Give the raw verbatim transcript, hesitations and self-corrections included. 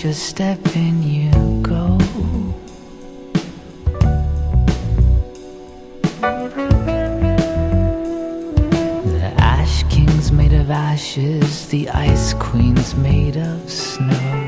a step in, you go. The Ash King's made of ashes, the Ice Queen's made of snow.